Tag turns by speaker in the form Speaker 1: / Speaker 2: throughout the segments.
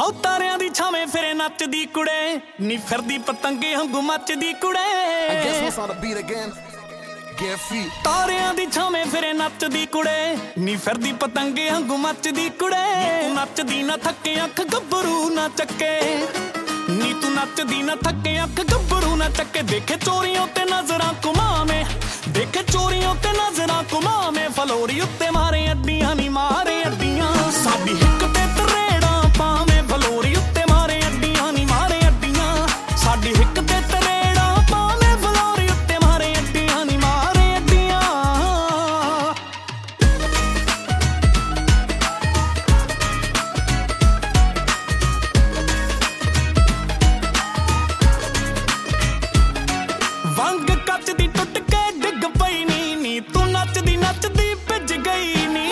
Speaker 1: ਹੋ ਤਾਰਿਆਂ ਦੀ ਛਾਵੇਂ ਫਿਰੇ ਨੱਚਦੀ ਕੁੜੇ ਨੀ ਫਿਰਦੀ ਪਤੰਗੇ ਵਾਂਗੂ ਮੱਚਦੀ ਕੁੜੇ ਤਾਰਿਆਂ ਦੀ ਛਾਵੇਂ ਫਿਰੇ ਨੱਚਦੀ ਕੁੜੇ ਨੀ ਫਿਰਦੀ ਪਤੰਗੇ ਵਾਂਗੂ ਮੱਚਦੀ ਕੁੜੇ ਤੂੰ ਨੱਚਦੀ ਨਾ ਥੱਕੇ ਅੱਖ ਗੱਭਰੂ ਨਾ ਚੱਕੇ ਨੀ ਤੂੰ ਨੱਚਦੀ ਨਾ ਥੱਕੇ ਅੱਖ ਗੱਭਰੂ ਨਾ ਚੱਕੇ ਦੇਖੇ ਚੋਰੀਆਂ ਤੇ ਨਜ਼ਰਾਂ ਘੁਮਾਵੇਂ ਦੇਖੇ ਚੋਰੀਆਂ ਤੇ ਨਜ਼ਰਾਂ ਘੁਮਾਵੇਂ ਫਲੋਰੀ ਉੱਤੇ ਮਾਰੇ ਅੱਡੀਆਂ ਨੀ ਮਾਰੇ ਅੱਡੀਆਂ ਸਾਡੀ ਹਿੱਕ ਤੇ ਤਰੇੜਾਂ ਪਾਵੇਂ ਫਲੋਰੀ ਉੱਤੇ ਮਾਰੇ ਅੱਡੀਆਂ ਨੀ ਮਾਰੇ ਅੱਡੀਆਂ ਸਾਡੀ ਹਿੱਕ ਤੇ ਤਰੇੜਾਂ ਪਾਵੇਂ ਫਲੋਰੀ ਉੱਤੇ ਮਾਰੇ ਅੱਡੀਆਂ ਨੀ ਮਾਰੇ ਅੱਡੀਆਂ ਵੰਗ ਕੱਚ ਦੀ ਟੁੱਟ ਕੇ ਡਿੱਗ ਪਈ ਨੀ ਤੂੰ ਨੱਚਦੀ ਨੱਚਦੀ ਭਿੱਜ ਗਈ ਨੀ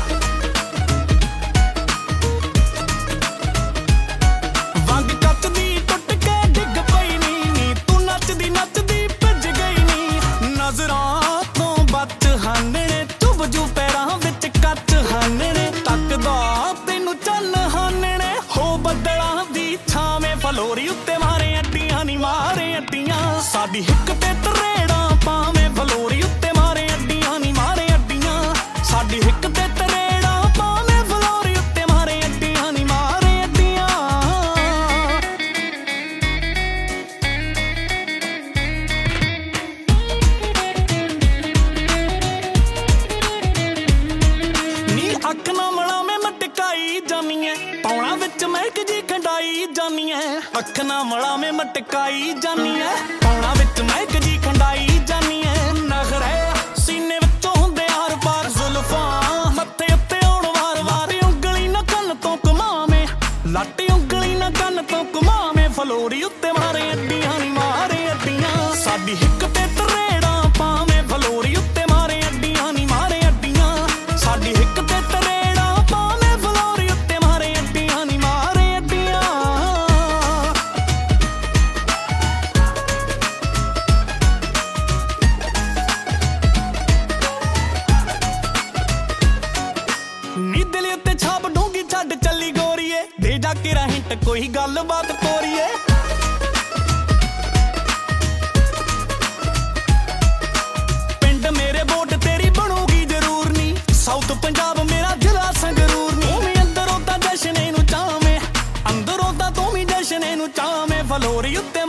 Speaker 1: ਵੰਗ ਕੱਚ ਦੀ ਟੁੱਟ ਕੇ ਡਿੱਗ ਪਈ ਨੀ ਤੂੰ ਨੱਚਦੀ ਨੱਚਦੀ ਭਿੱਜ ਗਈ ਨੀ ਨਜ਼ਰਾਂ ਤੋਂ ਬਚ ਹਾਨਣੇ ਚੁੱਭ ਜੂ ਪੈਰਾਂ ਵਿੱਚ ਕੱਚ ਹਾਨਣੇ ਤੱਕਦਾ ਤੈਨੂੰ ਚੰਨ ਹਾਨਣੇ ਹੋ ਬੱਦਲਾਂ ਦੀ ਛਾਵੇਂ ਫਲੋਰੀ ਉੱਤੇ ਮਾਰੇ ਅੱਡੀਆਂ ਨੀ ਮਾਰੇ ਅੱਡੀਆਂ ਸਾਡੀ ਹਿੱਕ ਤੇ ਤਰੇੜਾਂ ਪਾਵੇਂ ਫਲੋਰੀ ਉੱਤੇ ਮਾਰੇ ਅੱਡੀਆਂ ਨੀ ਮਾਰੇ ਅੱਡੀਆਂ ਸਾਡੀ ਹਿੱਕ ਤੇ ਤਰੇੜਾਂ ਪਾਵੇਂ ਫਲੋਰੀ ਉੱਤੇ ਮਾਰੇ ਅੱਡੀਆਂ ਨੀ ਮਾਰੇ ਅੱਡੀਆਂ ਨੀ ਅੱਖ ਨਾ ਮਲਾਵੇਂ ਮਟਕਾਈ ਜਾਨੀ ਐ ਪੌਣਾ ਵਿੱਚ ਮਹਿਕ ਜੀ ਖੰਡਾਈ ਜਾਨੀ ਐ ਅੱਖ ਨਾ ਮਲਾਵੇਂ ਮਟਕਾਈ ਜਾਨੀ ਐ ਪੌਣਾ ਵਿੱਚ ਮਹਿਕ ਜੀ ਖੰਡਾਈ ਜਾਨੀ ਐ ਨਖਰੇ ਸੀਨੇ ਵਿੱਚੋਂ ਹੁੰਦੇ ਆਰ ਪਾਰ ਜ਼ੁਲਫਾਂ ਮੱਥੇ ਉੱਤੇ ਆਉਣ ਵਾਰ ਵਾਰ ਉਂਗਲੀ ਨਾ ਕੰਨ ਤੋਂ ਘੁਮਾਵੇਂ ਲੱਟ ਉਂਗਲੀ ਨਾ ਕੰਨ ਤੋਂ ਘੁਮਾਵੇਂ ਫਲੋਰੀ ਉੱਤੇ ਮਾਰੇ ਅੱਡੀਆਂ ਨੀ ਮਾਰੇ ਅੱਡੀਆਂ ਸਾਡੀ ਹਿੱਕ ਤੇ ਤਰੇੜਾਂ ਪਾਵੇਂ ਫਲੋਰੀ ਉੱਤੇ ਮਾਰੇ ਅੱਡੀਆਂ ਨੀ ਮਾਰੇ ਅੱਡੀਆਂ ਸਾਡੀ ਹਿੱਕ ਤੇ ਤਰੇੜਾਂ ਪਾਵੇਂ ਫਲੋਰੀ ਉੱਤੇ ਮਾਰੇ ਅੱਡੀਆਂ ਨੀ ਮਾਰੇ ਅੱਡੀਆਂ ਨੀ ਦਿਲ ਉੱਤੇ ਛਾਪ ਡੂੰਗੀ ਛੱਡ ਚੱਲੀ ਗੋਰੀਏ ਦੇ ਜਾ ਕੇ ਹਿੰਟ ਕੋਈ ਗੱਲਬਾਤ ਤੋਰੀਏ ਪਿੰਡ ਮੇਰੇ ਵੋਟ ਤੇਰੀ ਬਣੂਗੀ ਜ਼ਰੂਰ ਨੀ ਸਾਊਥ ਪੰਜਾਬ ਮੇਰਾ ਜ਼ਿਲ੍ਹਾ ਸੰਗਰੂਰ ਨੀ ਤੂੰ ਵੀ ਅੰਦਰੋਂ ਤਾਂ ਜਸ਼ਨੇ ਨੂੰ ਚਾਵੇਂ ਅੰਦਰੋਂ ਤਾਂ ਤੂੰ ਵੀ ਜਸ਼ਨੇ ਨੂੰ ਚਾਵੇਂ ਫਲੋਰੀ ਉੱਤੇ